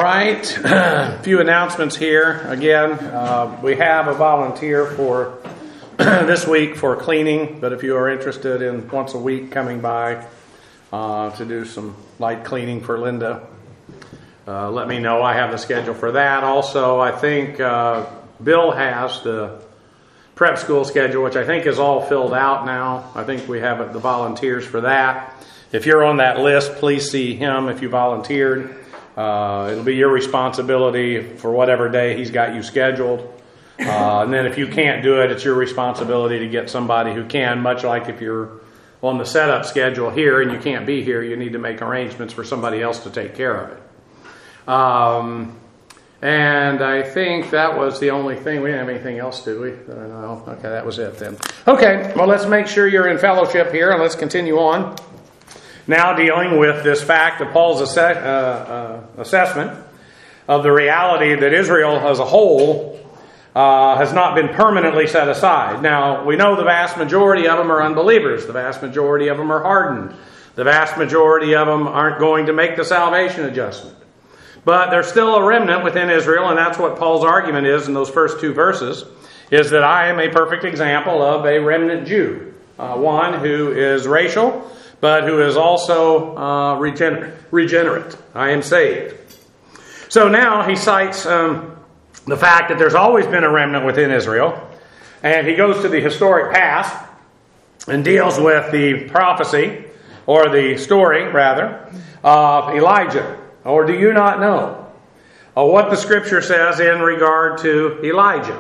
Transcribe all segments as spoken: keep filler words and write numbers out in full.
right, a few announcements here. Again, uh, we have a volunteer for this week for cleaning, but if you are interested in once a week coming by uh, to do some light cleaning for Linda, uh, let me know. I have the schedule for that. Also, I think uh, Bill has the prep school schedule, which I think is all filled out now. I think we have the volunteers for that. If you're on that list, please see him if you volunteered. Uh, it'll be your responsibility for whatever day he's got you scheduled. Uh, and then if you can't do it, it's your responsibility to get somebody who can, much like if you're on the setup schedule here and you can't be here, you need to make arrangements for somebody else to take care of it. Um, and I think that was the only thing. We didn't have anything else, did we? No. Okay, that was it then. Okay, well, let's make sure you're in fellowship here and let's continue on. Now dealing with this fact of Paul's ass- uh, uh, assessment of the reality that Israel as a whole uh, has not been permanently set aside. Now, we know the vast majority of them are unbelievers. The vast majority of them are hardened. The vast majority of them aren't going to make the salvation adjustment. But there's still a remnant within Israel, and that's what Paul's argument is in those first two verses, is that I am a perfect example of a remnant Jew, uh, one who is racial, but who is also uh, regenerate. regenerate. I am saved. So now he cites um, the fact that there's always been a remnant within Israel, and he goes to the historic past and deals with the prophecy, or the story, rather, of Elijah. Or do you not know uh, what the Scripture says in regard to Elijah?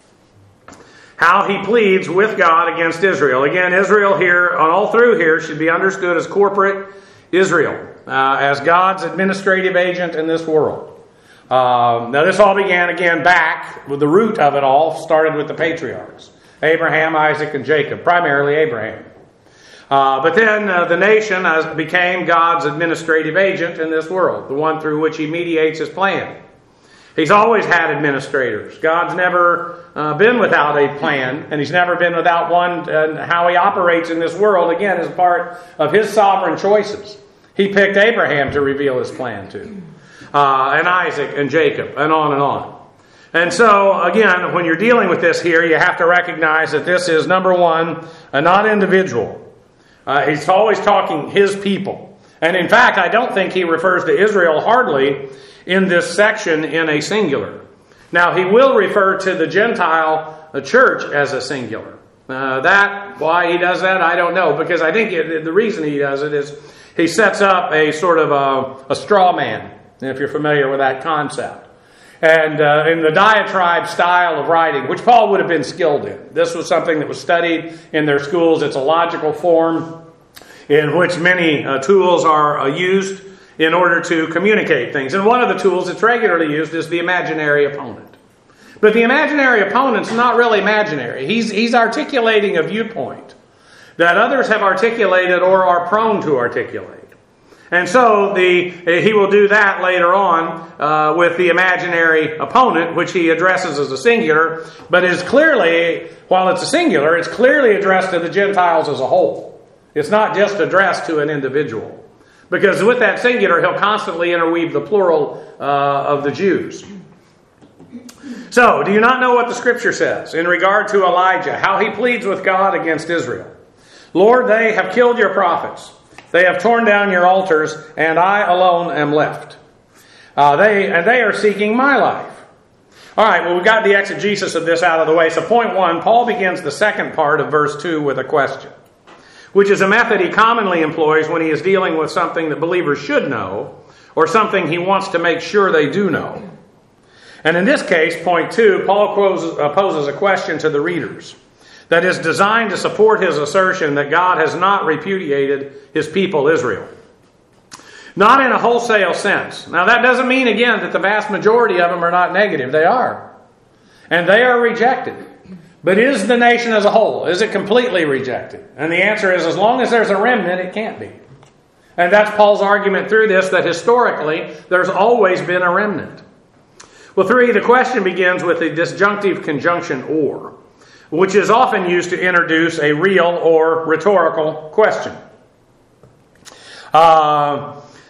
How he pleads with God against Israel. Again, Israel here, all through here, should be understood as corporate Israel, uh, as God's administrative agent in this world. Um, now, this all began again back with the root of it all, started with the patriarchs, Abraham, Isaac, and Jacob, primarily Abraham. Uh, but then uh, the nation uh, became God's administrative agent in this world, the one through which he mediates his plan. He's always had administrators. God's never uh, been without a plan, and he's never been without one. And how he operates in this world, again, is part of his sovereign choices. He picked Abraham to reveal his plan to, uh, and Isaac and Jacob, and on and on. And so, again, when you're dealing with this here, you have to recognize that this is, number one, a not individual. Uh, he's always talking his people. And in fact, I don't think he refers to Israel hardly in this section in a singular. Now, he will refer to the Gentile the church as a singular. Uh, that, why he does that, I don't know. Because I think it, the reason he does it is he sets up a sort of a, a straw man, if you're familiar with that concept. And uh, in the diatribe style of writing, which Paul would have been skilled in. This was something that was studied in their schools. It's a logical form in which many uh, tools are uh, used in order to communicate things. And one of the tools that's regularly used is the imaginary opponent. But the imaginary opponent's not really imaginary. He's, he's articulating a viewpoint that others have articulated or are prone to articulate. And so the he will do that later on uh, with the imaginary opponent, which he addresses as a singular, but is clearly, while it's a singular, it's clearly addressed to the Gentiles as a whole. It's not just addressed to an individual. Because with that singular, he'll constantly interweave the plural uh, of the Jews. So, do you not know what the Scripture says in regard to Elijah, how he pleads with God against Israel? Lord, they have killed your prophets. They have torn down your altars, and I alone am left. Uh, they and they are seeking my life. All right, well, we've got the exegesis of this out of the way. So point one, Paul begins the second part of verse two with a question, which is a method he commonly employs when he is dealing with something that believers should know, or something he wants to make sure they do know. And in this case, point two, Paul poses a question to the readers that is designed to support his assertion that God has not repudiated his people Israel. Not in a wholesale sense. Now that doesn't mean, again, that the vast majority of them are not negative. They are. And they are rejected. But is the nation as a whole, is it completely rejected? And the answer is, as long as there's a remnant, it can't be. And that's Paul's argument through this, that historically, there's always been a remnant. Well, three, the question begins with the disjunctive conjunction or, which is often used to introduce a real or rhetorical question. Uh,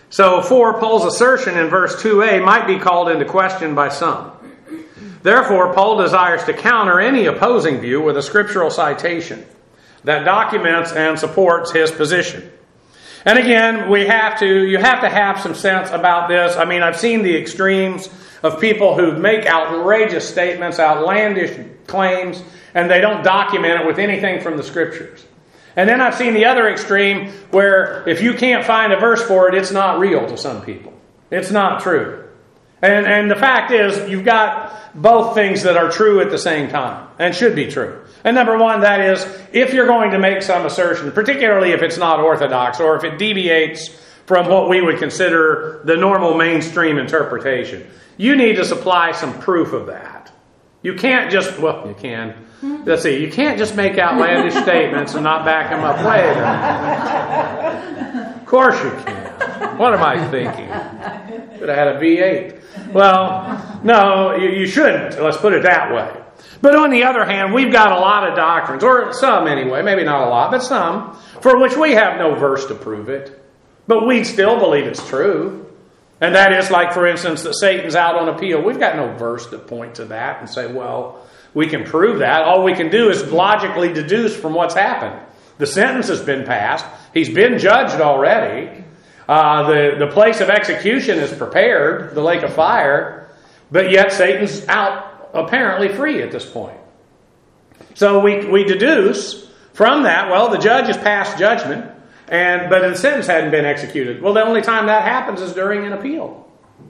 So for Paul's assertion in verse two a might be called into question by some. Therefore, Paul desires to counter any opposing view with a scriptural citation that documents and supports his position. And again, we have to, you have to have some sense about this. I mean, I've seen the extremes of people who make outrageous statements, outlandish claims, and they don't document it with anything from the scriptures. And then I've seen the other extreme where if you can't find a verse for it, it's not real to some people. It's not true. And, and the fact is, you've got both things that are true at the same time and should be true. And number one, that is, if you're going to make some assertion, particularly if it's not orthodox or if it deviates from what we would consider the normal mainstream interpretation, you need to supply some proof of that. You can't just, well, you can. Let's see, you can't just make outlandish statements and not back them up. Wait a minute. Of course you can. What am I thinking? Should have had a V eight. Well, no, you, you shouldn't. Let's put it that way. But on the other hand, we've got a lot of doctrines, or some anyway, maybe not a lot, but some, for which we have no verse to prove it. But we still believe it's true. And that is like, for instance, that Satan's out on appeal. We've got no verse to point to that and say, well, we can prove that. All we can do is logically deduce from what's happened. The sentence has been passed. He's been judged already. Uh, the, the place of execution is prepared, the lake of fire. But yet Satan's out apparently free at this point. So we, we deduce from that, well, the judge has passed judgment. And but the sentence hadn't been executed. Well, the only time that happens is during an appeal.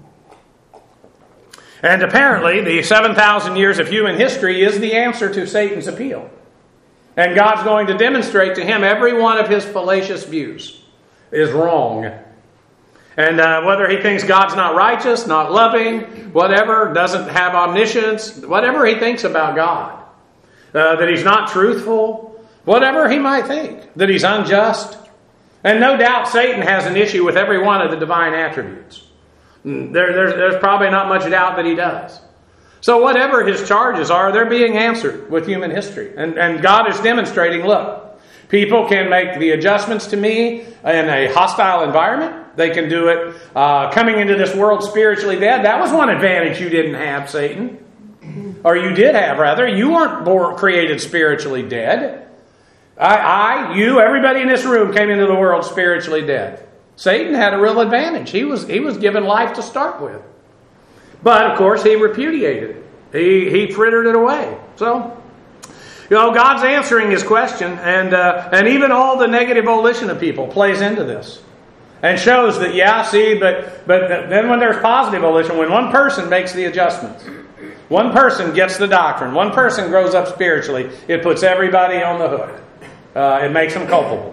And apparently, the seven thousand years of human history is the answer to Satan's appeal. And God's going to demonstrate to him every one of his fallacious views is wrong. And uh, whether he thinks God's not righteous, not loving, whatever, doesn't have omniscience, whatever he thinks about God, uh, that he's not truthful, whatever he might think, that he's unjust. And no doubt Satan has an issue with every one of the divine attributes. There, there's, there's probably not much doubt that he does. So whatever his charges are, they're being answered with human history. And, and God is demonstrating, look, people can make the adjustments to me in a hostile environment. They can do it uh, coming into this world spiritually dead. That was one advantage you didn't have, Satan. Or you did have, rather. You weren't born, created spiritually dead. I, I, you, everybody in this room came into the world spiritually dead. Satan had a real advantage. He was he was given life to start with. But, of course, he repudiated it. He, he frittered it away. So, you know, God's answering his question, and uh, and even all the negative volition of people plays into this. And shows that, yeah, see, but, but then when there's positive volition, when one person makes the adjustments, one person gets the doctrine, one person grows up spiritually, it puts everybody on the hook. Uh, it makes them culpable.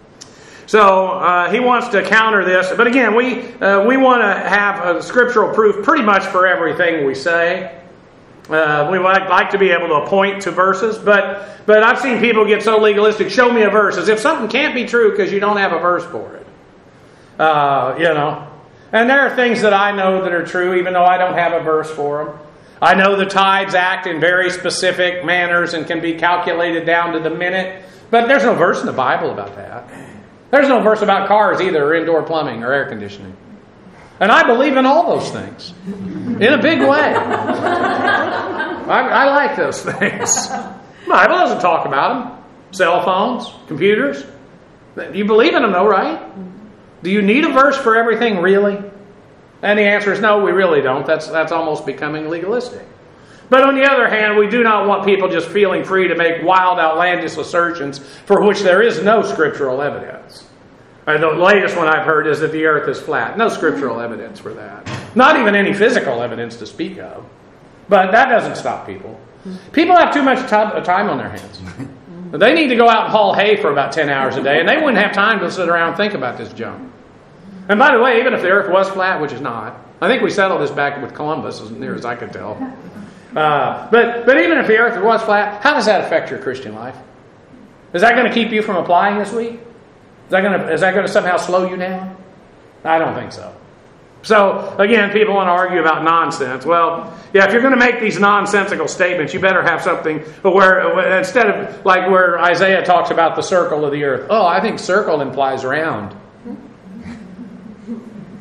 So uh, he wants to counter this. But again, we uh, we want to have a scriptural proof pretty much for everything we say. Uh, we would like to be able to point to verses. But, but I've seen people get so legalistic, show me a verse, as if something can't be true because you don't have a verse for it. Uh, you know. And there are things that I know that are true even though I don't have a verse for them. I know the tides act in very specific manners and can be calculated down to the minute. But there's no verse in the Bible about that. There's no verse about cars either, or indoor plumbing, or air conditioning. And I believe in all those things. In a big way. I, I like those things. The Bible doesn't talk about them. Cell phones, computers. You believe in them though, right? Do you need a verse for everything, really? And the answer is no, we really don't. That's, that's almost becoming legalistic. But on the other hand, we do not want people just feeling free to make wild, outlandish assertions for which there is no scriptural evidence. And the latest one I've heard is that the earth is flat. No scriptural evidence for that. Not even any physical evidence to speak of. But that doesn't stop people. People have too much time on their hands. They need to go out and haul hay for about ten hours a day, and they wouldn't have time to sit around and think about this junk. And by the way, even if the earth was flat, which is not, I think we settled this back with Columbus, as near as I could tell. Uh, but but even if the earth was flat, how does that affect your Christian life? Is that going to keep you from applying this week? Is that going to, is that going to somehow slow you down? I don't think so. So, again, people want to argue about nonsense. Well, yeah, if you're going to make these nonsensical statements, you better have something where, instead of like where Isaiah talks about the circle of the earth. Oh, I think circle implies round.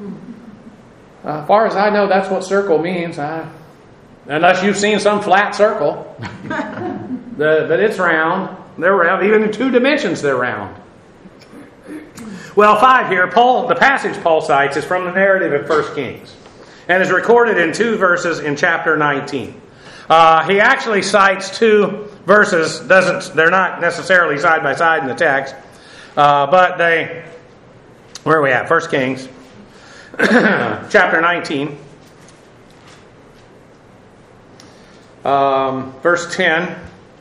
Uh, as far as I know, that's what circle means. I, unless you've seen some flat circle. the, but it's round. They're round. Even in two dimensions, they're round. Well, five here. Paul, the passage Paul cites is from the narrative of First Kings, and is recorded in two verses in chapter nineteen. Uh, he actually cites two verses. Doesn't they're not necessarily side by side in the text, uh, but they. Where are we at? First Kings, chapter nineteen, um, verse ten.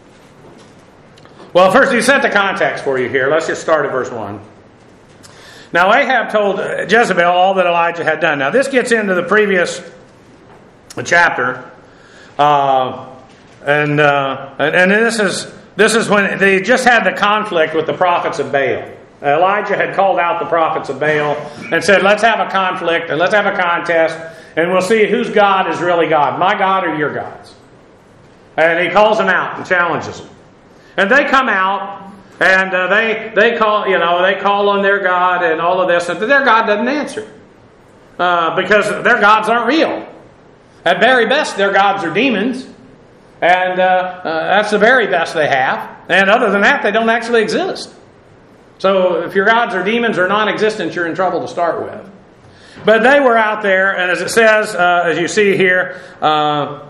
Well, first he set the context for you here. Let's just start at verse one. Now Ahab told Jezebel all that Elijah had done. Now this gets into the previous chapter, uh, and, uh, and and this is this is when they just had the conflict with the prophets of Baal. Elijah had called out the prophets of Baal and said, "Let's have a conflict and let's have a contest, and we'll see whose God is really God, my God or your God's." And he calls them out and challenges them, and they come out. And uh, they they call you know they call on their God and all of this, and their God doesn't answer uh, because their gods aren't real. At very best, their gods are demons, and uh, uh, that's the very best they have. And other than that, they don't actually exist. So if your gods are demons or non-existent, you're in trouble to start with. But they were out there, and as it says, uh, as you see here, uh,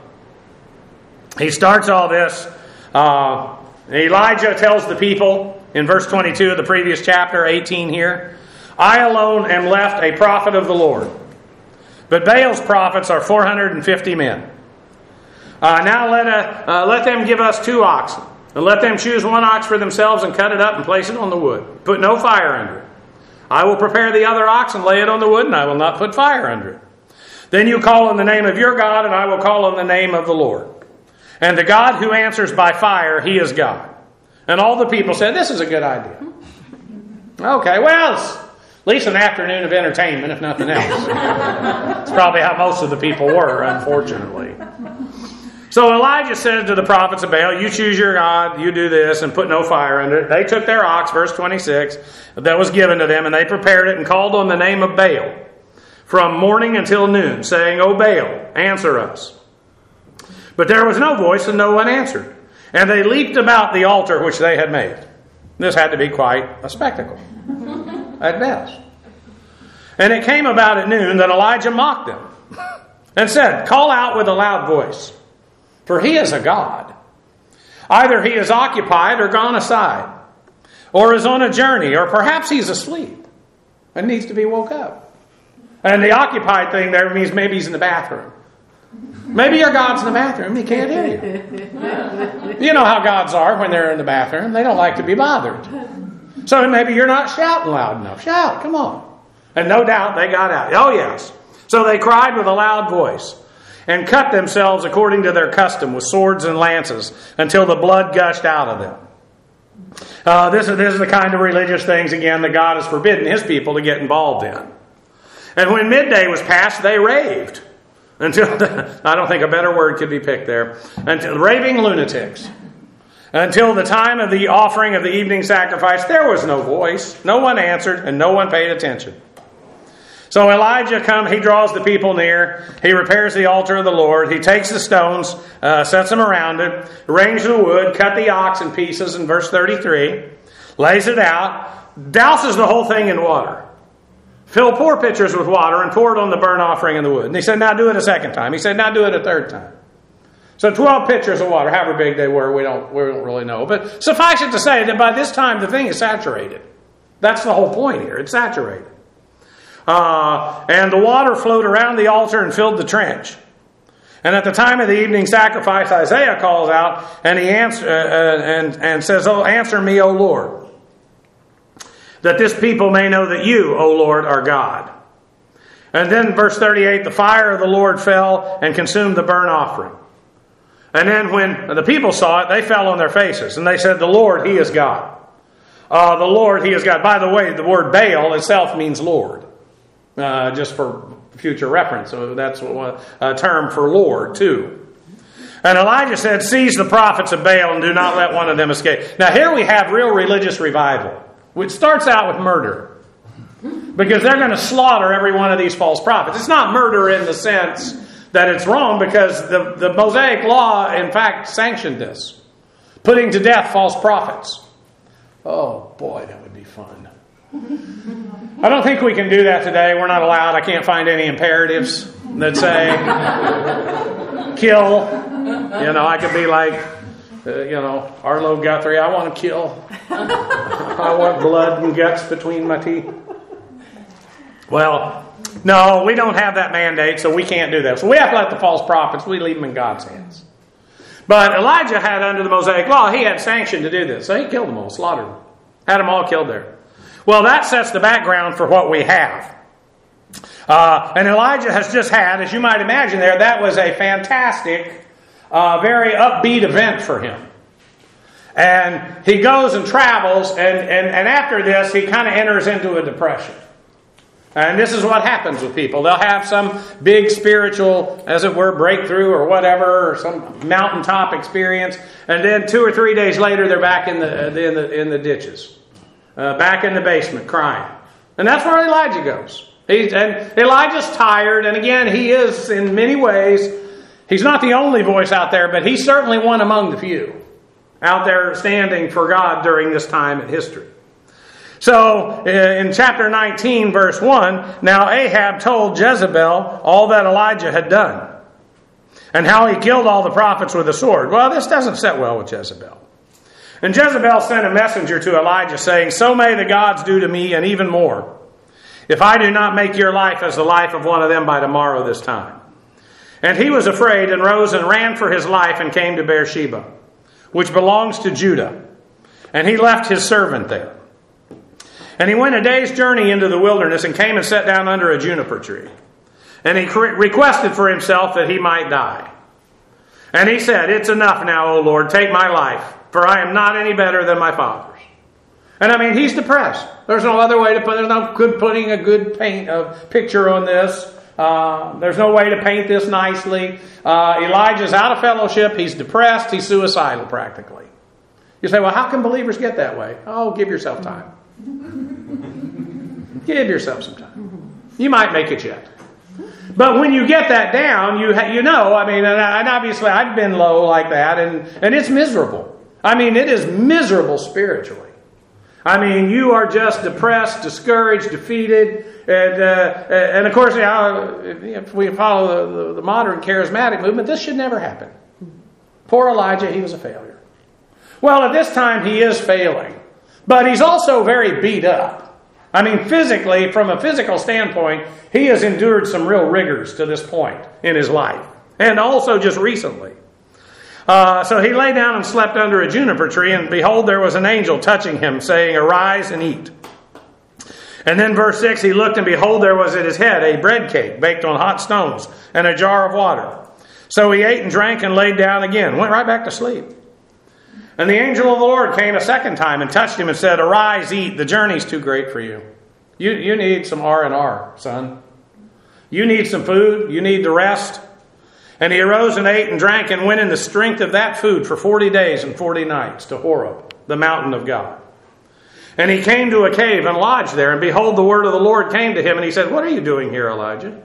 he starts all this. Uh, Elijah tells the people in verse twenty-two of the previous chapter, eighteen here, "I alone am left a prophet of the Lord, but Baal's prophets are four hundred fifty men. Uh, now let, a, uh, let them give us two oxen, and let them choose one ox for themselves and cut it up and place it on the wood. Put no fire under it. I will prepare the other ox and lay it on the wood, and I will not put fire under it. Then you call on the name of your God, and I will call on the name of the Lord. And the God who answers by fire, he is God." And all the people said, "This is a good idea." Okay, well, it's at least an afternoon of entertainment, if nothing else. It's probably how most of the people were, unfortunately. So Elijah said to the prophets of Baal, "You choose your God, you do this, and put no fire under it." They took their ox, verse twenty-six, that was given to them, and they prepared it and called on the name of Baal from morning until noon, saying, "O Baal, answer us." But there was no voice, and no one answered. And they leaped about the altar which they had made. This had to be quite a spectacle, at best. And it came about at noon that Elijah mocked them and said, "Call out with a loud voice, for he is a god. Either he is occupied or gone aside, or is on a journey, or perhaps he's asleep and needs to be woke up." And the occupied thing there means maybe he's in the bathroom. Maybe your God's in the bathroom. He can't hear you. You know how gods are when they're in the bathroom. They don't like to be bothered. So maybe you're not shouting loud enough. Shout, come on. And no doubt they got out. Oh, yes. So they cried with a loud voice and cut themselves according to their custom with swords and lances until the blood gushed out of them. Uh, this, is, this is the kind of religious things, again, that God has forbidden his people to get involved in. And when midday was past, they raved. Until the, I don't think a better word could be picked there. Until raving lunatics. Until the time of the offering of the evening sacrifice, there was no voice. No one answered, and no one paid attention. So Elijah comes, he draws the people near. He repairs the altar of the Lord. He takes the stones, uh, sets them around it, arranges the wood, cut the ox in pieces in verse thirty-three, lays it out, douses the whole thing in water. Fill four pitchers with water and pour it on the burnt offering and the wood. And he said, "Now do it a second time." He said, "Now do it a third time." So twelve pitchers of water, however big they were, we don't, we don't really know. But suffice it to say that by this time the thing is saturated. That's the whole point here. It's saturated. Uh, and the water flowed around the altar and filled the trench. And at the time of the evening sacrifice, Isaiah calls out and he answer, uh, and, and says, "Oh, answer me, O Lord, that this people may know that you, O Lord, are God." And then verse thirty-eight, the fire of the Lord fell and consumed the burnt offering. And then when the people saw it, they fell on their faces. And they said, "The Lord, he is God." Uh, the Lord, he is God. By the way, the word Baal itself means Lord. Uh, just for future reference. So that's a term for Lord, too. And Elijah said, "Seize the prophets of Baal and do not let one of them escape." Now here we have real religious revival, which starts out with murder. Because they're going to slaughter every one of these false prophets. It's not murder in the sense that it's wrong, because the, the Mosaic Law, in fact, sanctioned this. Putting to death false prophets. Oh, boy, that would be fun. I don't think we can do that today. We're not allowed. I can't find any imperatives that say, kill. You know, I could be like, uh, you know, Arlo Guthrie, I want to kill. I want blood and guts between my teeth. Well, no, we don't have that mandate, so we can't do that. So we have to let the false prophets, we leave them in God's hands. But Elijah had, under the Mosaic Law, he had sanction to do this. So he killed them all, slaughtered them. Had them all killed there. Well, that sets the background for what we have. Uh, and Elijah has just had, as you might imagine there, that was a fantastic, uh, very upbeat event for him. And he goes and travels, and, and, and after this, he kind of enters into a depression. And this is what happens with people. They'll have some big spiritual, as it were, breakthrough or whatever, or some mountaintop experience, and then two or three days later, they're back in the in the in the ditches, uh, back in the basement, crying. And that's where Elijah goes. He's, and Elijah's tired, and again, he is in many ways. He's not the only voice out there, but he's certainly one among the few out there standing for God during this time in history. So, in chapter nineteen, verse one, now Ahab told Jezebel all that Elijah had done, and how he killed all the prophets with a sword. Well, this doesn't sit well with Jezebel. And Jezebel sent a messenger to Elijah, saying, so may the gods do to me, and even more, if I do not make your life as the life of one of them by tomorrow this time. And he was afraid, and rose and ran for his life, and came to Beersheba, which belongs to Judah. And he left his servant there. And he went a day's journey into the wilderness, and came and sat down under a juniper tree. And he requested for himself that he might die. And he said, it's enough now, O Lord, take my life, for I am not any better than my father's. And I mean, he's depressed. There's no other way to put it. There's no good putting a good paint a picture on this. Uh, there's no way to paint this nicely. Uh, Elijah's out of fellowship. He's depressed. He's suicidal, practically. You say, well, how can believers get that way? Oh, give yourself time. Give yourself some time. You might make it yet. But when you get that down, you ha- you know, I mean, and, and obviously I've been low like that, and, and it's miserable. I mean, it is miserable spiritually. I mean, you are just depressed, discouraged, defeated, and uh, and of course, you know, if we follow the, the, the modern charismatic movement, this should never happen. Poor Elijah, he was a failure. Well, at this time, he is failing, but he's also very beat up. I mean, physically, from a physical standpoint, he has endured some real rigors to this point in his life, and also just recently. Uh, so he lay down and slept under a juniper tree, and behold, there was an angel touching him, saying, arise and eat. And then verse six, he looked, and behold, there was at his head a bread cake baked on hot stones, and a jar of water. So he ate and drank and laid down again, went right back to sleep. And the angel of the Lord came a second time and touched him and said, arise, eat, the journey's too great for you. You, you need some R and R, son. You need some food. You need to rest. And he arose and ate and drank and went in the strength of that food for forty days and forty nights to Horeb, the mountain of God. And he came to a cave and lodged there. And behold, the word of the Lord came to him. And he said, what are you doing here, Elijah?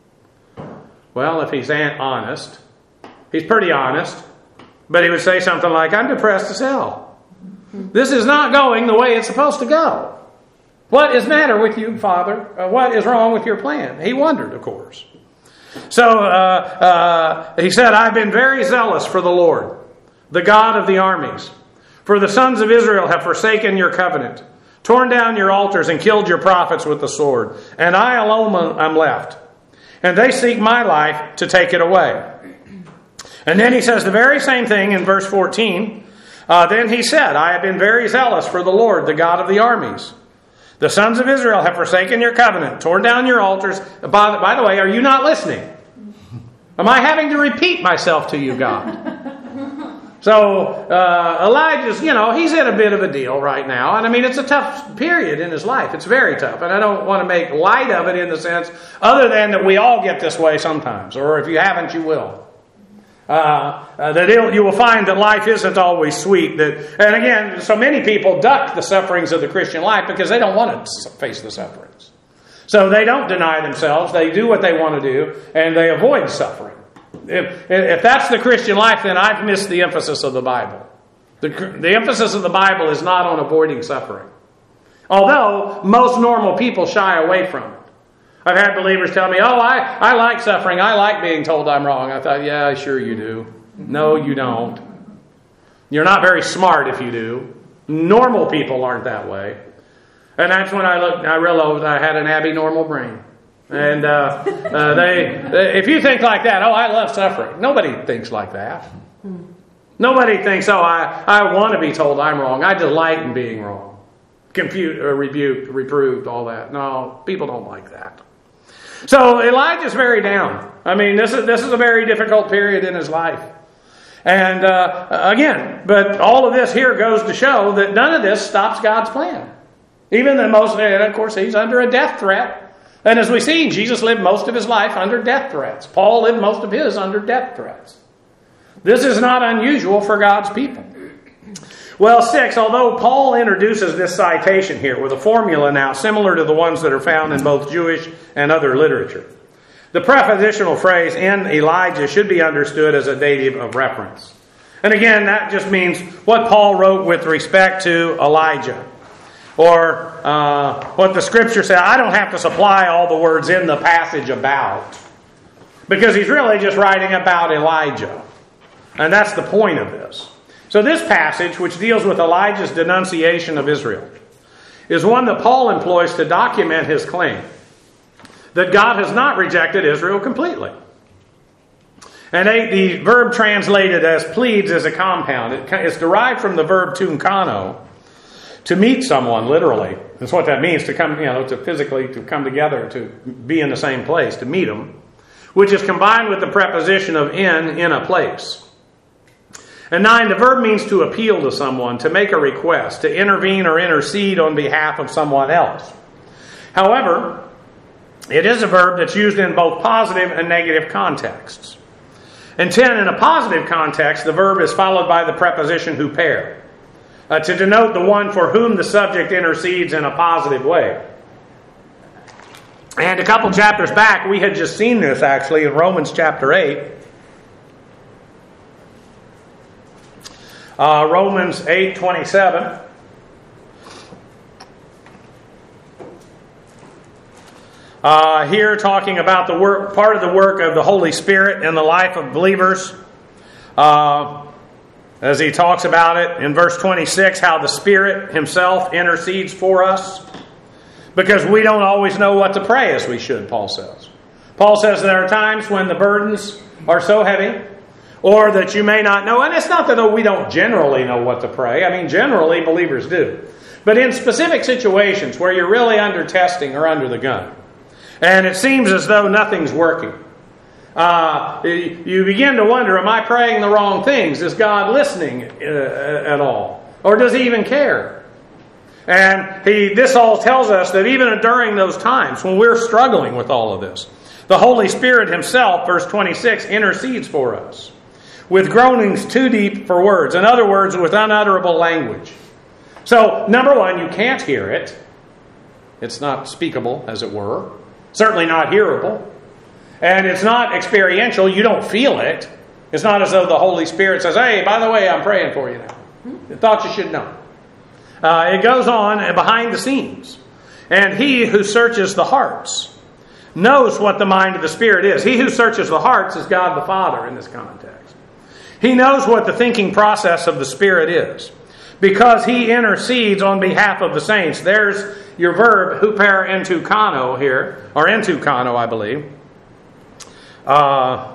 Well, if he's honest, he's pretty honest. But he would say something like, I'm depressed as hell. This is not going the way it's supposed to go. What is the matter with you, Father? Uh, what is wrong with your plan? He wondered, of course. So uh, uh, he said, I've been very zealous for the Lord, the God of the armies. For the sons of Israel have forsaken your covenant, torn down your altars, and killed your prophets with the sword. And I alone am left. And they seek my life to take it away. And then he says the very same thing in verse fourteen. Uh, then he said, I have been very zealous for the Lord, the God of the armies. The sons of Israel have forsaken your covenant, torn down your altars. By, by the way, are you not listening? Am I having to repeat myself to you, God? So uh, Elijah's, you know, he's in a bit of a deal right now. And I mean, it's a tough period in his life. It's very tough. And I don't want to make light of it in the sense, other than that we all get this way sometimes. Or if you haven't, you will. Uh, uh, that you will find that life isn't always sweet. That, and again, so many people duck the sufferings of the Christian life because they don't want to face the sufferings. So they don't deny themselves. They do what they want to do, and they avoid suffering. If, if that's the Christian life, then I've missed the emphasis of the Bible. The, the emphasis of the Bible is not on avoiding suffering. Although most normal people shy away from it. I've had believers tell me, oh, I, I like suffering. I like being told I'm wrong. I thought, yeah, sure you do. No, you don't. You're not very smart if you do. Normal people aren't that way. And that's when I looked, I realized I had an abnormal brain. And uh, uh, they, if you think like that, oh, I love suffering. Nobody thinks like that. Nobody thinks, oh, I, I want to be told I'm wrong. I delight in being wrong. Confused, or rebuked, reproved, all that. No, people don't like that. So Elijah's very down. I mean, this is this is a very difficult period in his life. And uh, again, but all of this here goes to show that none of this stops God's plan. Even the most, and of course, he's under a death threat. And as we see, Jesus lived most of his life under death threats. Paul lived most of his under death threats. This is not unusual for God's people. Well, six, although Paul introduces this citation here with a formula now similar to the ones that are found in both Jewish and other literature, the prepositional phrase in Elijah should be understood as a dative of reference. And again, that just means what Paul wrote with respect to Elijah. Or uh, what the Scripture said. I don't have to supply all the words in the passage about. Because he's really just writing about Elijah. And that's the point of this. So this passage, which deals with Elijah's denunciation of Israel, is one that Paul employs to document his claim that God has not rejected Israel completely. And eight, the verb translated as pleads is a compound. It, it's derived from the verb tunkano, to meet someone, literally. That's what that means, to come, you know, to physically to come together, to be in the same place, to meet them, which is combined with the preposition of in, in a place. And nine, the verb means to appeal to someone, to make a request, to intervene or intercede on behalf of someone else. However, it is a verb that's used in both positive and negative contexts. And ten, in a positive context, the verb is followed by the preposition huper, uh, to denote the one for whom the subject intercedes in a positive way. And a couple chapters back, we had just seen this actually in Romans chapter eight. Uh, Romans eight twenty-seven. Uh, here talking about the work, part of the work of the Holy Spirit in the life of believers. Uh, as he talks about it in verse twenty-six, how the Spirit himself intercedes for us. Because we don't always know what to pray as we should, Paul says. Paul says there are times when the burdens are so heavy, or that you may not know. And it's not that we don't generally know what to pray. I mean, generally believers do. But in specific situations where you're really under testing or under the gun, and it seems as though nothing's working, uh, you begin to wonder, am I praying the wrong things? Is God listening uh, at all? Or does he even care? And he, this all tells us that even during those times when we're struggling with all of this, the Holy Spirit himself, verse twenty-six, intercedes for us with groanings too deep for words. In other words, with unutterable language. So, number one, you can't hear it. It's not speakable, as it were. Certainly not hearable. And it's not experiential. You don't feel it. It's not as though the Holy Spirit says, hey, by the way, I'm praying for you now. I thought you should know. Uh, it goes on behind the scenes. And he who searches the hearts knows what the mind of the Spirit is. He who searches the hearts is God the Father in this context. He knows what the thinking process of the Spirit is, because he intercedes on behalf of the saints. There's your verb, huper entukano here, or entukano, I believe. Uh,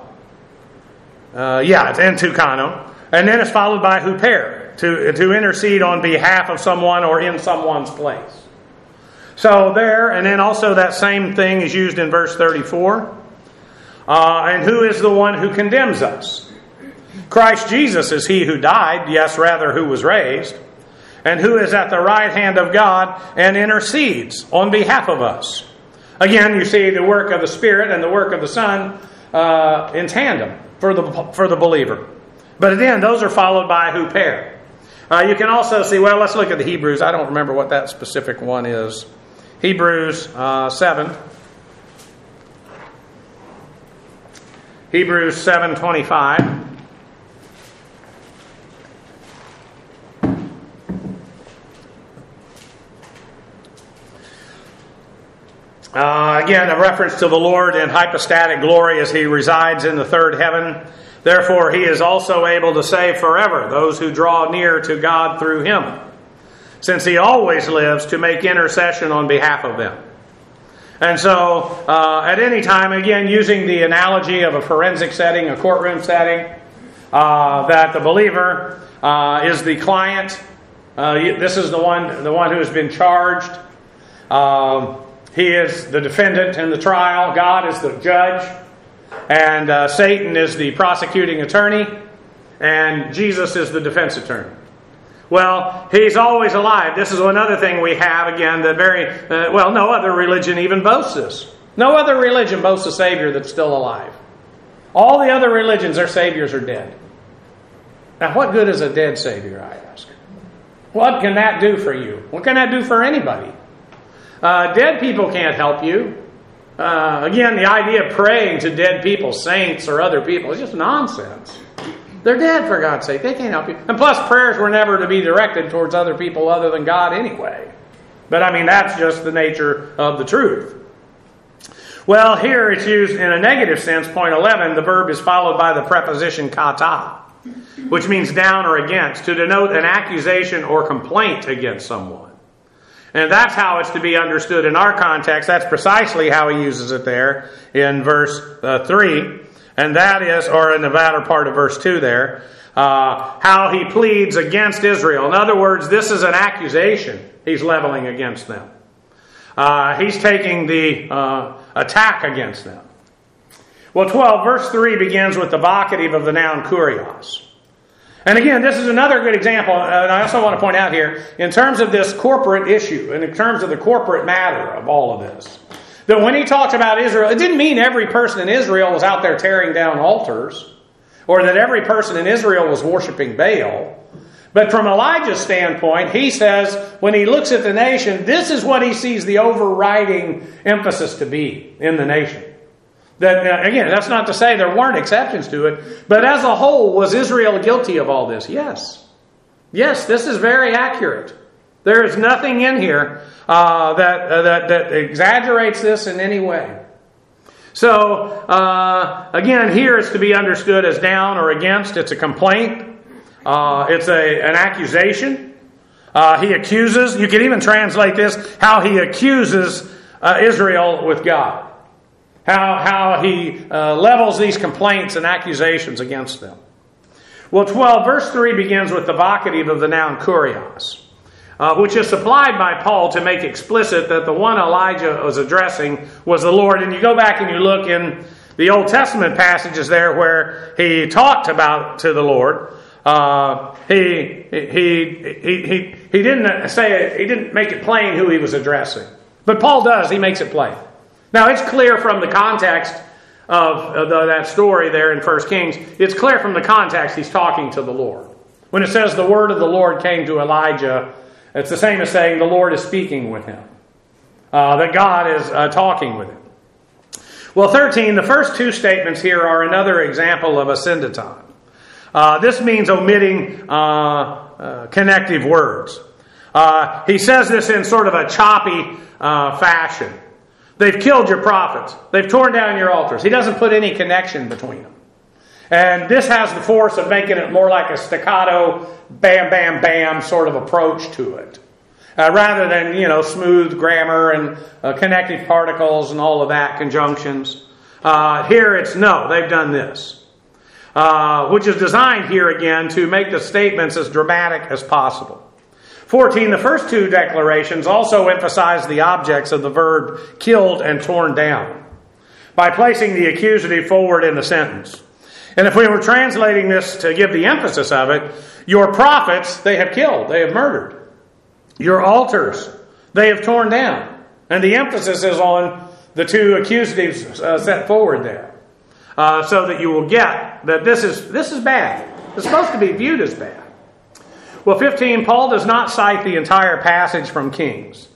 uh, yeah, it's entukano. And then it's followed by huper, to, to intercede on behalf of someone or in someone's place. So there, and then also that same thing is used in verse thirty-four. Uh, and who is the one who condemns us? Christ Jesus is he who died, yes, rather who was raised, and who is at the right hand of God and intercedes on behalf of us. Again, you see the work of the Spirit and the work of the Son uh, in tandem for the for the believer. But again, those are followed by huper. Uh, you can also see, well, let's look at the Hebrews. I don't remember what that specific one is Hebrews uh, seven. Hebrews seven twenty-five. Uh, again, a reference to the Lord in hypostatic glory as he resides in the third heaven. Therefore, he is also able to save forever those who draw near to God through him, since he always lives to make intercession on behalf of them. And so, uh, at any time, again, using the analogy of a forensic setting, a courtroom setting, uh, that the believer uh, is the client. Uh, this is the one, the one who has been charged. Um, He is the defendant in the trial. God is the judge. And uh, Satan is the prosecuting attorney. And Jesus is the defense attorney. Well, he's always alive. This is another thing we have, again, that very, uh, well, no other religion even boasts this. No other religion boasts a Savior that's still alive. All the other religions, their Saviors are dead. Now, what good is a dead Savior, I ask? What can that do for you? What can that do for anybody? Uh, dead people can't help you. Uh, again, the idea of praying to dead people, saints or other people, is just nonsense. They're dead, for God's sake. They can't help you. And plus, prayers were never to be directed towards other people other than God anyway. But I mean, that's just the nature of the truth. Well, here it's used in a negative sense. Point eleven, the verb is followed by the preposition kata, which means down or against, to denote an accusation or complaint against someone. And that's how it's to be understood in our context. That's precisely how he uses it there in verse uh, three. And that is, or in the latter part of verse two there, uh, how he pleads against Israel. In other words, this is an accusation he's leveling against them. Uh, he's taking the uh, attack against them. Well, twelve, verse three begins with the vocative of the noun kurios. And again, this is another good example, and I also want to point out here, in terms of this corporate issue, and in terms of the corporate matter of all of this, that when he talks about Israel, it didn't mean every person in Israel was out there tearing down altars, or that every person in Israel was worshiping Baal. But from Elijah's standpoint, he says, when he looks at the nation, this is what he sees the overriding emphasis to be in the nation. That, again, that's not to say there weren't exceptions to it, but as a whole, was Israel guilty of all this? Yes. Yes, this is very accurate. There is nothing in here uh, that, uh, that that exaggerates this in any way. So, uh, again, here it's to be understood as down or against. It's a complaint. Uh, it's a an accusation. Uh, he accuses. You can even translate this, how he accuses uh, Israel with God. How, how he uh, levels these complaints and accusations against them. Well, twelve, verse three begins with the vocative of the noun kurios, uh, which is supplied by Paul to make explicit that the one Elijah was addressing was the Lord. And you go back and you look in the Old Testament passages there where he talked about to the Lord. Uh, he, he, he, he, he didn't say it, he didn't make it plain who he was addressing. But Paul does, he makes it plain. Now, it's clear from the context of uh, the, that story there in First Kings, it's clear from the context he's talking to the Lord. When it says the word of the Lord came to Elijah, it's the same as saying the Lord is speaking with him. Uh, that God is uh, talking with him. Well, thirteen, the first two statements here are another example of a syndeton. Uh, this means omitting uh, uh, connective words. Uh, he says this in sort of a choppy uh, fashion. They've killed your prophets. They've torn down your altars. He doesn't put any connection between them. And this has the force of making it more like a staccato, bam, bam, bam sort of approach to it. Uh, rather than, you know, smooth grammar and uh, connective particles and all of that, conjunctions. Uh, here it's no, they've done this. Uh, which is designed here again to make the statements as dramatic as possible. fourteen, the first two declarations also emphasize the objects of the verb killed and torn down by placing the accusative forward in the sentence. And if we were translating this to give the emphasis of it, your prophets they have killed, they have murdered. Your altars they have torn down. And the emphasis is on the two accusatives uh, set forward there. Uh, so that you will get that this is this is bad. It's supposed to be viewed as bad. Well, fifteen, Paul does not cite the entire passage from Kings.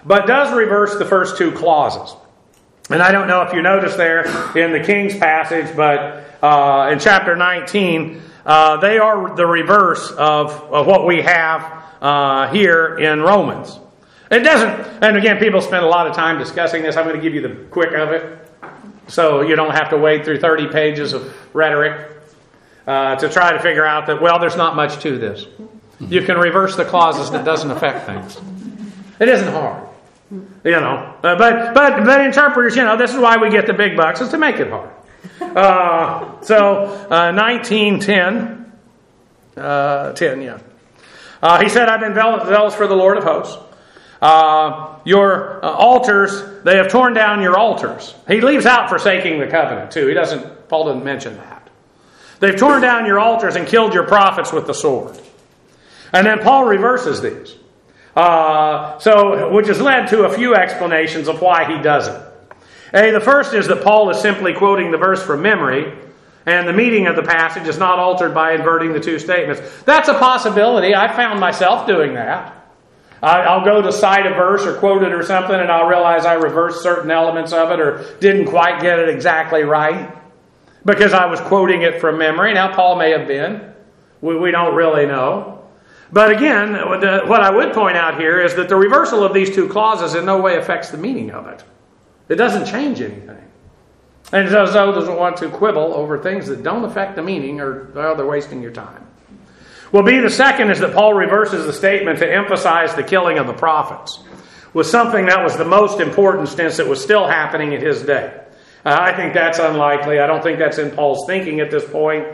but does reverse the first two clauses. And I don't know if you noticed there in the King's passage, but uh, in chapter nineteen, uh, they are the reverse of, of what we have uh, here in Romans. It doesn't, and again, people spend a lot of time discussing this. I'm going to give you the quick of it, so you don't have to wade through thirty pages of rhetoric uh, to try to figure out that, well, there's not much to this. You can reverse the clauses that doesn't affect things. It isn't hard. You know, uh, but but but interpreters, you know, this is why we get the big bucks, is to make it hard. Uh, so uh, nineteen ten, uh, ten, yeah. Uh, he said, "I've been zealous for the Lord of hosts. Uh, your uh, altars, they have torn down your altars." He leaves out forsaking the covenant too. He doesn't. Paul doesn't mention that. They've torn down your altars and killed your prophets with the sword. And then Paul reverses these. Uh, so, which has led to a few explanations of why he does it. A, the first is that Paul is simply quoting the verse from memory, and the meaning of the passage is not altered by inverting the two statements. That's a possibility. I found myself doing that. I, I'll go to cite a verse or quote it or something, and I'll realize I reversed certain elements of it or didn't quite get it exactly right because I was quoting it from memory. Now, Paul may have been. We, we don't really know. But again, what I would point out here is that the reversal of these two clauses in no way affects the meaning of it. It doesn't change anything. And so doesn't want to quibble over things that don't affect the meaning, or well, they're wasting your time. Well, B, the second is that Paul reverses the statement to emphasize the killing of the prophets was something that was the most important since it was still happening in his day. Uh, I think that's unlikely. I don't think that's in Paul's thinking at this point.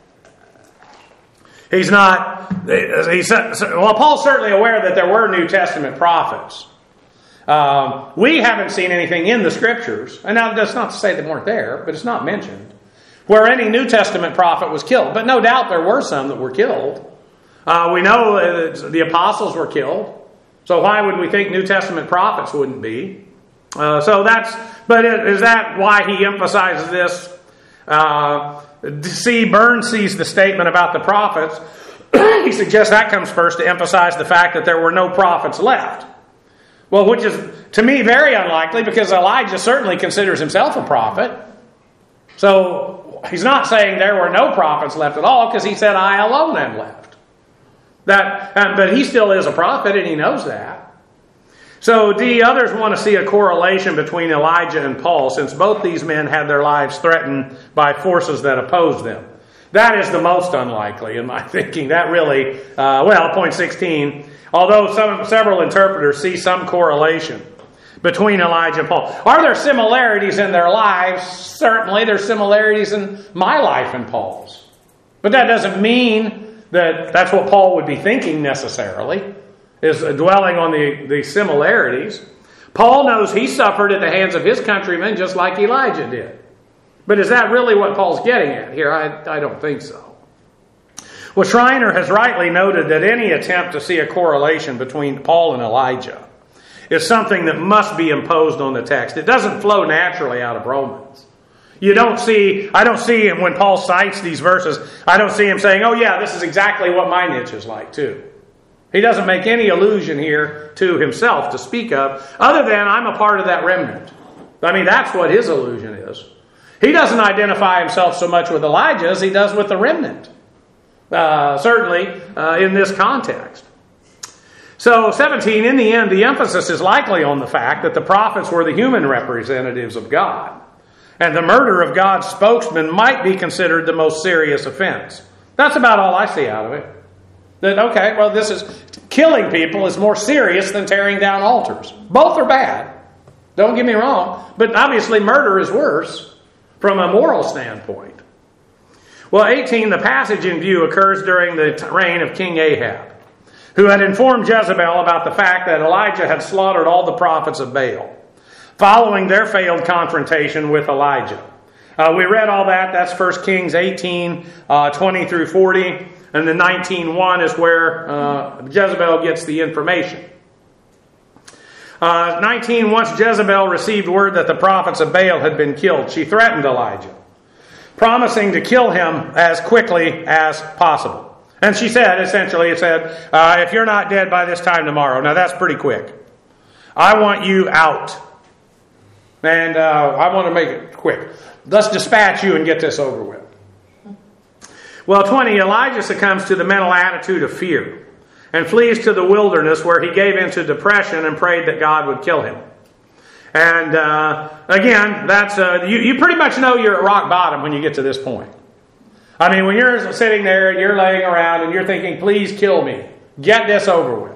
He's not, he's, well, Paul's certainly aware that there were New Testament prophets. Um, we haven't seen anything in the Scriptures, and now that's not to say they weren't there, but it's not mentioned, where any New Testament prophet was killed. But no doubt there were some that were killed. Uh, we know that the apostles were killed, so why would we think New Testament prophets wouldn't be? Uh, so that's, but is that why he emphasizes this? Uh, See, Burns sees the statement about the prophets. He suggests that comes first to emphasize the fact that there were no prophets left. Well, which is, to me, very unlikely because Elijah certainly considers himself a prophet. So, he's not saying there were no prophets left at all because he said, I alone am left. That, uh, but he still is a prophet and he knows that. So, D, others want to see a correlation between Elijah and Paul, since both these men had their lives threatened by forces that opposed them. That is the most unlikely in my thinking. That really, uh, well, point sixteen, although some, several interpreters see some correlation between Elijah and Paul. Are there similarities in their lives? Certainly, there's similarities in my life and Paul's. But that doesn't mean that that's what Paul would be thinking necessarily. Is dwelling on the, the similarities. Paul knows he suffered at the hands of his countrymen just like Elijah did. But is that really what Paul's getting at here? I, I don't think so. Well, Schreiner has rightly noted that any attempt to see a correlation between Paul and Elijah is something that must be imposed on the text. It doesn't flow naturally out of Romans. You don't see, I don't see him when Paul cites these verses, I don't see him saying, oh yeah, this is exactly what my niche is like too. He doesn't make any allusion here to himself to speak of, other than I'm a part of that remnant. I mean, that's what his allusion is. He doesn't identify himself so much with Elijah as he does with the remnant. Uh, certainly uh, in this context. So, seventeen, in the end, the emphasis is likely on the fact that the prophets were the human representatives of God. And the murder of God's spokesman might be considered the most serious offense. That's about all I see out of it. That, okay, well, this is, killing people is more serious than tearing down altars. Both are bad. Don't get me wrong. But obviously murder is worse from a moral standpoint. Well, eighteen, the passage in view occurs during the reign of King Ahab, who had informed Jezebel about the fact that Elijah had slaughtered all the prophets of Baal, following their failed confrontation with Elijah. Uh, we read all that. That's First Kings eighteen, uh, twenty through forty. And the nineteen one is where uh, Jezebel gets the information. Uh, nineteen, once Jezebel received word that the prophets of Baal had been killed, she threatened Elijah, promising to kill him as quickly as possible. And she said, essentially, it said, uh, if you're not dead by this time tomorrow. Now, that's pretty quick. I want you out. And uh, I want to make it quick. Let's dispatch you and get this over with. Well, twenty, Elijah succumbs to the mental attitude of fear and flees to the wilderness where he gave into depression and prayed that God would kill him. And uh, again, that's uh, you, you pretty much know you're at rock bottom when you get to this point. I mean, when you're sitting there and you're laying around and you're thinking, please kill me, get this over with.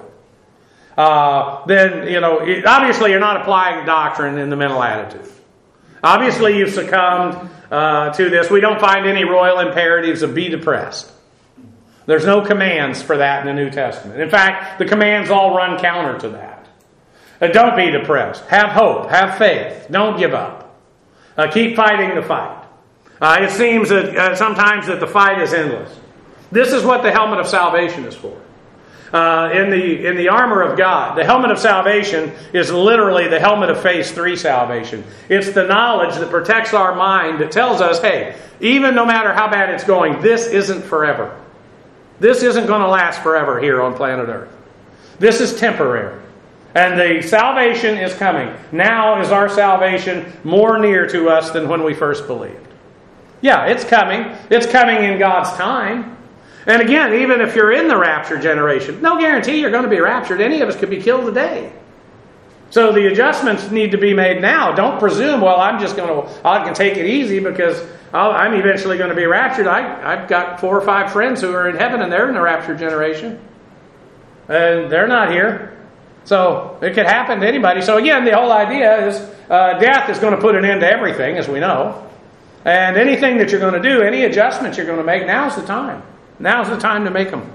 Uh, then, you know, obviously you're not applying doctrine in the mental attitude. Obviously you've succumbed uh, to this. We don't find any royal imperatives of be depressed. There's no commands for that in the New Testament. In fact, the commands all run counter to that. Uh, don't be depressed. Have hope. Have faith. Don't give up. Uh, keep fighting the fight. Uh, it seems that uh, sometimes that the fight is endless. This is what the helmet of salvation is for. Uh, in the in the armor of God, the helmet of salvation is literally the helmet of phase three salvation. It's the knowledge that protects our mind, that tells us, hey, even no matter how bad it's going, this isn't forever. This isn't going to last forever here on planet Earth. This is temporary. And the salvation is coming. Now is our salvation more near to us than when we first believed. Yeah, it's coming. It's coming in God's time. And again, even if you're in the rapture generation, no guarantee you're going to be raptured. Any of us could be killed today. So the adjustments need to be made now. Don't presume, well, I'm just going to, I can take it easy because I'll, I'm eventually going to be raptured. I, I've got four or five friends who are in heaven and they're in the rapture generation. And they're not here. So it could happen to anybody. So again, the whole idea is uh, death is going to put an end to everything, as we know. And anything that you're going to do, any adjustments you're going to make, now's the time. Now's the time to make them.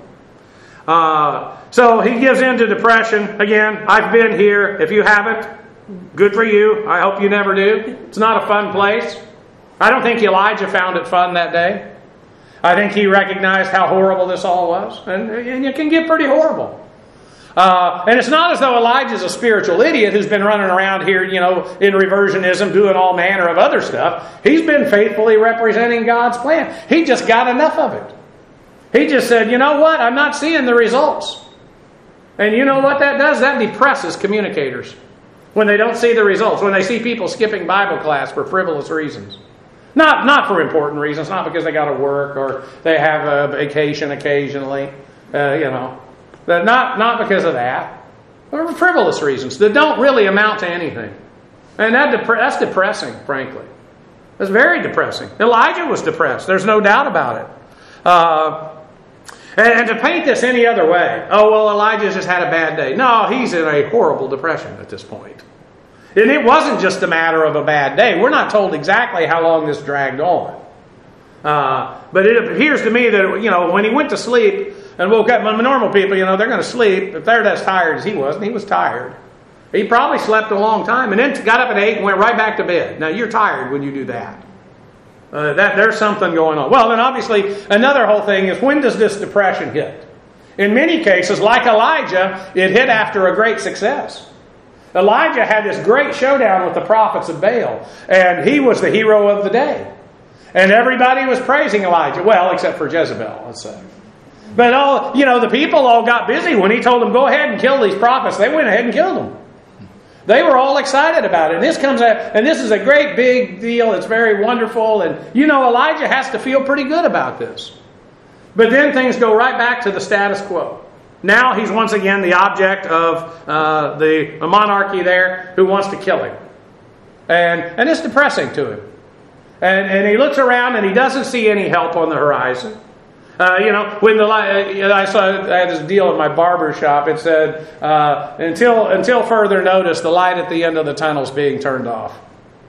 Uh, so he gives in to depression. Again, I've been here. If you haven't, good for you. I hope you never do. It's not a fun place. I don't think Elijah found it fun that day. I think he recognized how horrible this all was. And, and it can get pretty horrible. Uh, and it's not as though Elijah's a spiritual idiot who's been running around here, you know, in reversionism, doing all manner of other stuff. He's been faithfully representing God's plan. He just got enough of it. He just said, you know what? I'm not seeing the results. And you know what that does? That depresses communicators when they don't see the results, when they see people skipping Bible class for frivolous reasons. Not, not for important reasons, not because they got to work or they have a vacation occasionally, uh, you know. Not, not because of that. Or frivolous reasons that don't really amount to anything. And that dep- that's depressing, frankly. That's very depressing. Elijah was depressed. There's no doubt about it. Uh, and, and to paint this any other way, oh, well, Elijah just had a bad day. No, he's in a horrible depression at this point. And it wasn't just a matter of a bad day. We're not told exactly how long this dragged on. Uh, but it appears to me that, you know, when he went to sleep and woke up, when normal people, you know, they're going to sleep. If they're as tired as he was, and he was tired, he probably slept a long time and then got up at eight and went right back to bed. Now, you're tired when you do that. Uh, that there's something going on. Well, then obviously another whole thing is, when does this depression hit? In many cases, like Elijah, it hit after a great success. Elijah had this great showdown with the prophets of Baal, and he was the hero of the day. And everybody was praising Elijah. Well, except for Jezebel, let's say. But all, you know, the people all got busy when he told them, go ahead and kill these prophets. They went ahead and killed them. They were all excited about it. And this comes out, and this is a great big deal. It's very wonderful. And you know, Elijah has to feel pretty good about this. But then things go right back to the status quo. Now he's once again the object of uh, the monarchy there who wants to kill him. And and it's depressing to him. And, and he looks around and he doesn't see any help on the horizon. Uh, you know, when the light, I saw, I had this deal at my barber shop. It said, uh, until until further notice, the light at the end of the tunnel's being turned off.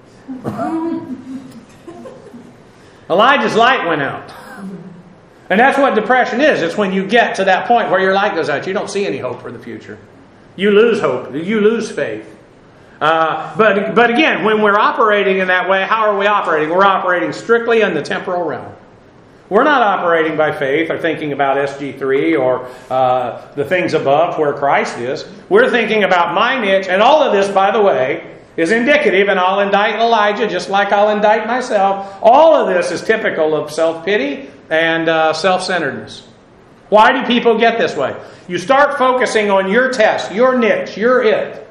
Elijah's light went out. And that's what depression is. It's when you get to that point where your light goes out. You don't see any hope for the future. You lose hope. You lose faith. Uh, but but again, when we're operating in that way, how are we operating? We're operating strictly in the temporal realm. We're not operating by faith or thinking about S G three or uh, the things above where Christ is. We're thinking about my niche. And all of this, by the way, is indicative, and I'll indict Elijah just like I'll indict myself. All of this is typical of self-pity and uh, self-centeredness. Why do people get this way? You start focusing on your test, your niche, your it.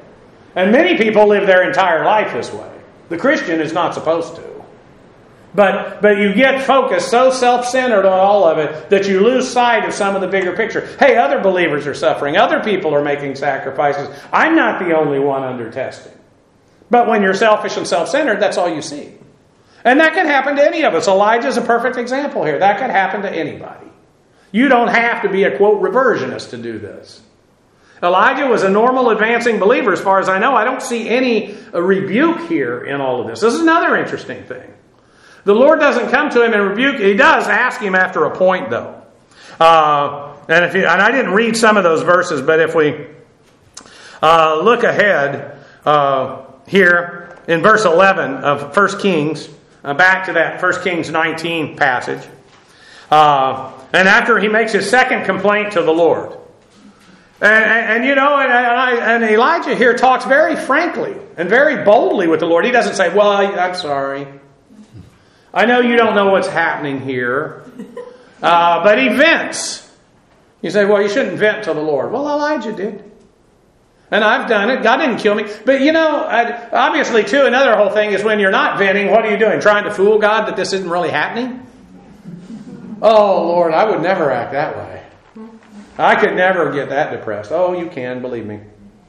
And many people live their entire life this way. The Christian is not supposed to. But but you get focused, so self-centered on all of it, that you lose sight of some of the bigger picture. Hey, other believers are suffering. Other people are making sacrifices. I'm not the only one under testing. But when you're selfish and self-centered, that's all you see. And that can happen to any of us. Elijah's a perfect example here. That could happen to anybody. You don't have to be a, quote, reversionist to do this. Elijah was a normal advancing believer as far as I know. I don't see any rebuke here in all of this. This is another interesting thing. The Lord doesn't come to him and rebuke. He does ask him after a point, though. Uh, and if you, and I didn't read some of those verses, but if we uh, look ahead uh, here in verse eleven of First Kings, uh, back to that First Kings nineteen passage, uh, and after he makes his second complaint to the Lord. And, and, and you know, and, and, and Elijah here talks very frankly and very boldly with the Lord. He doesn't say, well, I'm sorry. I know you don't know what's happening here. Uh, but he vents. You say, well, you shouldn't vent to the Lord. Well, Elijah did. And I've done it. God didn't kill me. But, you know, obviously, too, another whole thing is when you're not venting, what are you doing? Trying to fool God that this isn't really happening? Oh, Lord, I would never act that way. I could never get that depressed. Oh, you can, believe me.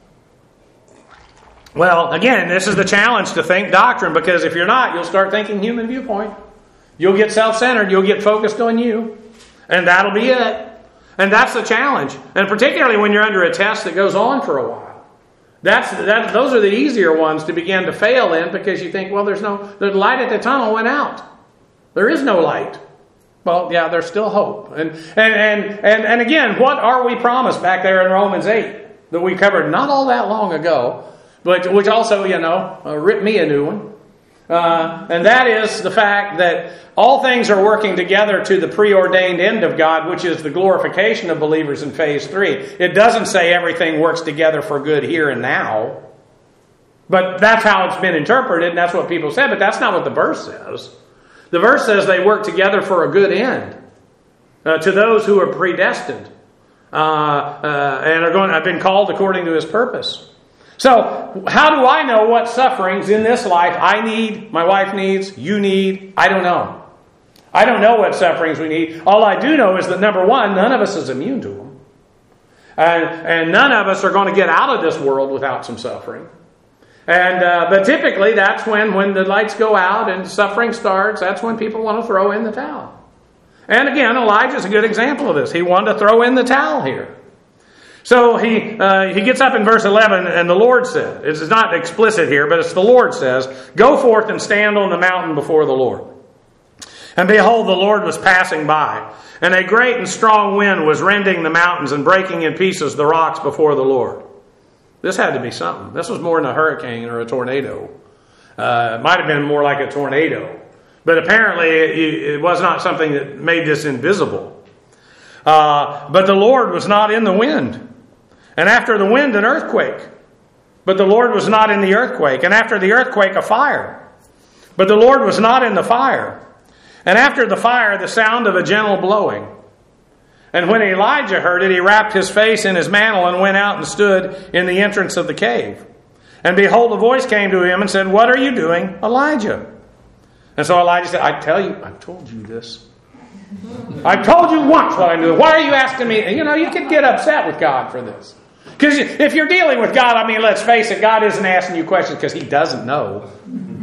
Well, again, this is the challenge to think doctrine, because if you're not, you'll start thinking human viewpoint. You'll get self-centered. You'll get focused on you. And that'll be it. And that's the challenge. And particularly when you're under a test that goes on for a while. That's that. Those are the easier ones to begin to fail in, because you think, well, there's no, the light at the tunnel went out. There is no light. Well, yeah, there's still hope. And and and and, and again, what are we promised back there in Romans eight that we covered not all that long ago? But which also, you know, uh, ripped me a new one. Uh, and that is the fact that all things are working together to the preordained end of God, which is the glorification of believers in phase three. It doesn't say everything works together for good here and now. But that's how it's been interpreted, and that's what people said. But that's not what the verse says. The verse says they work together for a good end. Uh, to those who are predestined. Uh, uh, and are going, have been called according to His purpose. So, how do I know what sufferings in this life I need, my wife needs, you need? I don't know. I don't know what sufferings we need. All I do know is that, number one, none of us is immune to them. And, and none of us are going to get out of this world without some suffering. And uh, but typically, that's when, when the lights go out and suffering starts, that's when people want to throw in the towel. And again, Elijah's a good example of this. He wanted to throw in the towel here. So he uh, he gets up in verse eleven, and the Lord said, it's not explicit here, but it's the Lord says, go forth and stand on the mountain before the Lord. And behold, the Lord was passing by, and a great and strong wind was rending the mountains and breaking in pieces the rocks before the Lord. This had to be something. This was more than a hurricane or a tornado. Uh, it might have been more like a tornado. But apparently it, it was not something that made this invisible. Uh, but the Lord was not in the wind. And after the wind, an earthquake. But the Lord was not in the earthquake. And after the earthquake, a fire. But the Lord was not in the fire. And after the fire, the sound of a gentle blowing. And when Elijah heard it, he wrapped his face in his mantle and went out and stood in the entrance of the cave. And behold, a voice came to him and said, what are you doing, Elijah? And so Elijah said, I tell you, I've told you this. I've told you once what I'm doing. Why are you asking me? And, you know, you could get upset with God for this. Because if you're dealing with God, I mean, let's face it, God isn't asking you questions because He doesn't know.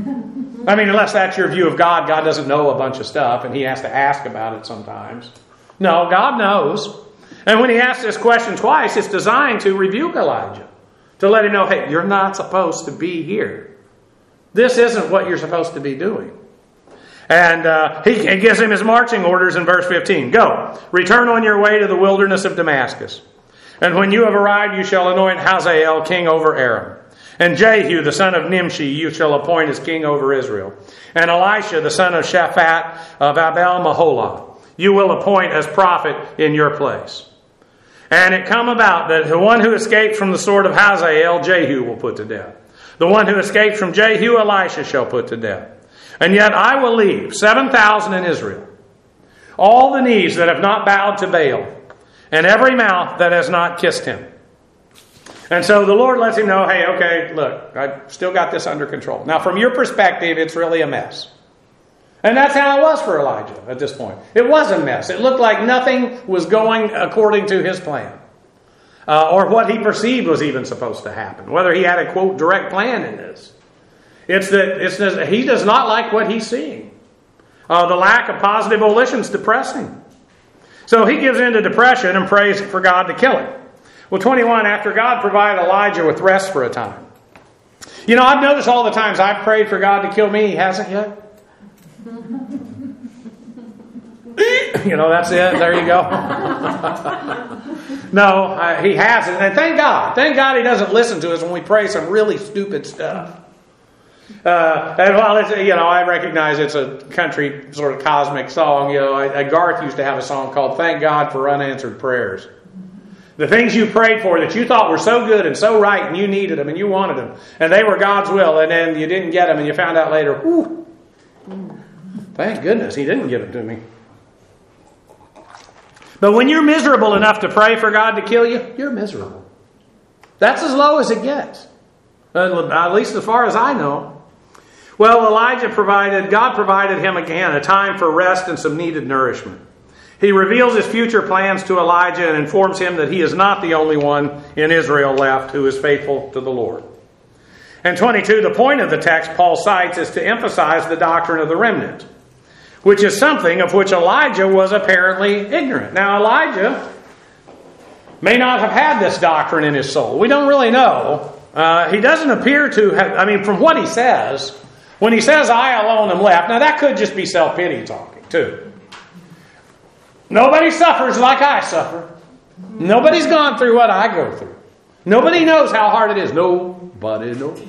I mean, unless that's your view of God, God doesn't know a bunch of stuff and He has to ask about it sometimes. No, God knows. And when He asks this question twice, it's designed to rebuke Elijah. To let him know, hey, you're not supposed to be here. This isn't what you're supposed to be doing. And uh, he, he gives him his marching orders in verse fifteen. Go, return on your way to the wilderness of Damascus. And when you have arrived, you shall anoint Hazael king over Aram. And Jehu, the son of Nimshi, you shall appoint as king over Israel. And Elisha, the son of Shaphat of Abel-Maholah, you will appoint as prophet in your place. And it come about that the one who escaped from the sword of Hazael, Jehu will put to death. The one who escaped from Jehu, Elisha shall put to death. And yet I will leave seven thousand in Israel, all the knees that have not bowed to Baal, and every mouth that has not kissed him. And so the Lord lets him know, hey, okay, look, I've still got this under control. Now, from your perspective, it's really a mess. And that's how it was for Elijah at this point. It was a mess. It looked like nothing was going according to his plan. Uh, or what he perceived was even supposed to happen. Whether he had a, quote, direct plan in this. It's that it's that he does not like what he's seeing. Uh, the lack of positive volition is depressing. So he gives in to depression and prays for God to kill him. Well, twenty-one, after God provided Elijah with rest for a time. You know, I've noticed all the times I've prayed for God to kill me, he hasn't yet. You know, that's it. There you go. No, uh, he hasn't. And thank God. Thank God he doesn't listen to us when we pray some really stupid stuff. Uh, and while it's, you know, I recognize it's a country sort of cosmic song. You know, I, I, Garth used to have a song called "Thank God for Unanswered Prayers." The things you prayed for that you thought were so good and so right, and you needed them and you wanted them, and they were God's will, and then you didn't get them, and you found out later, whew, thank goodness he didn't give them to me. But when you're miserable enough to pray for God to kill you, you're miserable. That's as low as it gets, at least as far as I know. Well, Elijah provided, God provided him again a time for rest and some needed nourishment. He reveals his future plans to Elijah and informs him that he is not the only one in Israel left who is faithful to the Lord. And twenty-two, the point of the text Paul cites is to emphasize the doctrine of the remnant, which is something of which Elijah was apparently ignorant. Now, Elijah may not have had this doctrine in his soul. We don't really know. Uh, he doesn't appear to have, I mean, from what he says, when he says, I alone am left, now that could just be self-pity talking, too. Nobody suffers like I suffer. Nobody's gone through what I go through. Nobody knows how hard it is. Nobody knows.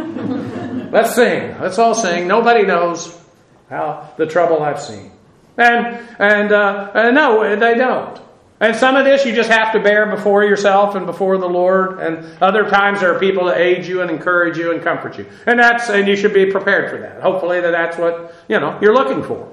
No. Let's sing. Let's all sing. Nobody knows how the trouble I've seen. And and, uh, and no, they don't. And some of this you just have to bear before yourself and before the Lord. And other times there are people that aid you and encourage you and comfort you. And that's and you should be prepared for that. Hopefully that that's what, you know, you're looking for.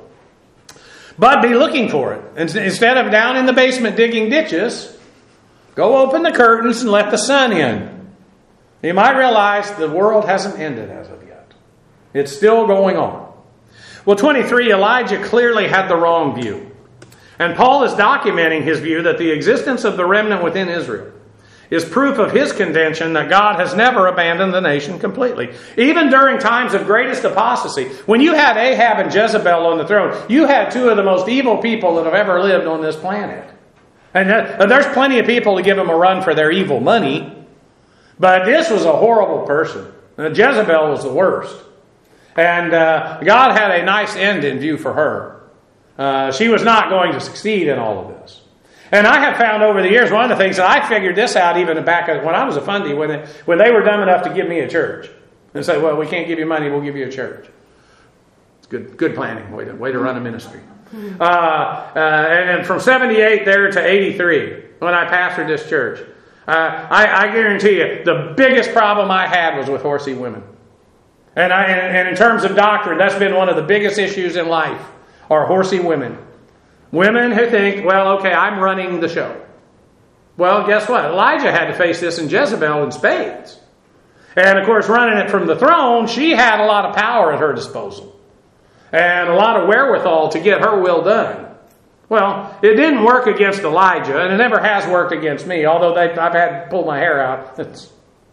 But be looking for it. Instead of down in the basement digging ditches, go open the curtains and let the sun in. You might realize the world hasn't ended as of yet. It's still going on. Well, twenty-three, Elijah clearly had the wrong view. And Paul is documenting his view that the existence of the remnant within Israel is proof of his contention that God has never abandoned the nation completely. Even during times of greatest apostasy, when you had Ahab and Jezebel on the throne, you had two of the most evil people that have ever lived on this planet. And there's plenty of people to give them a run for their evil money. But this was a horrible person. Jezebel was the worst. And uh, God had a nice end in view for her. Uh, she was not going to succeed in all of this. And I have found over the years, one of the things that I figured this out even back when I was a fundie, when, it, when they were dumb enough to give me a church. And say, well, we can't give you money, we'll give you a church. It's good good planning, way to, way to run a ministry. Uh, uh, and, and from seventy-eight there to eighty-three, when I pastored this church, uh, I, I guarantee you, the biggest problem I had was with horsey women. And, I, and, and in terms of doctrine, that's been one of the biggest issues in life, are horsey women. Women who think, well, okay, I'm running the show. Well, guess what? Elijah had to face this in Jezebel in spades. And, of course, running it from the throne, she had a lot of power at her disposal. And a lot of wherewithal to get her will done. Well, it didn't work against Elijah, and it never has worked against me, although they, I've had to pull my hair out. It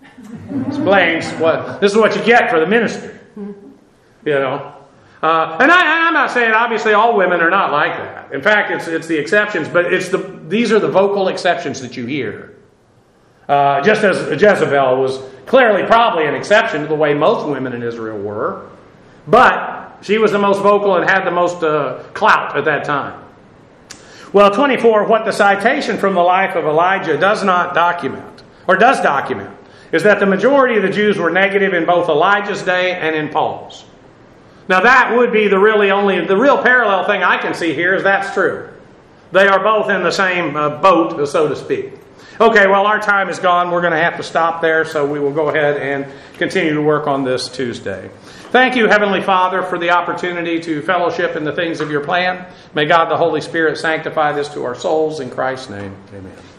explains what, this is what you get for the ministry. You know. Uh, and I, I'm not saying obviously all women are not like that. In fact, it's it's the exceptions, but it's the these are the vocal exceptions that you hear. Uh, just as Jezebel was clearly probably an exception to the way most women in Israel were, but she was the most vocal and had the most uh, clout at that time. Well, twenty-four, what the citation from the life of Elijah does not document, or does document, is that the majority of the Jews were negative in both Elijah's day and in Paul's. Now that would be the really only, the real parallel thing I can see here is that's true. They are both in the same uh, boat, so to speak. Okay, well our time is gone. We're going to have to stop there, so we will go ahead and continue to work on this Tuesday. Thank you, Heavenly Father, for the opportunity to fellowship in the things of your plan. May God the Holy Spirit sanctify this to our souls. In Christ's name, amen.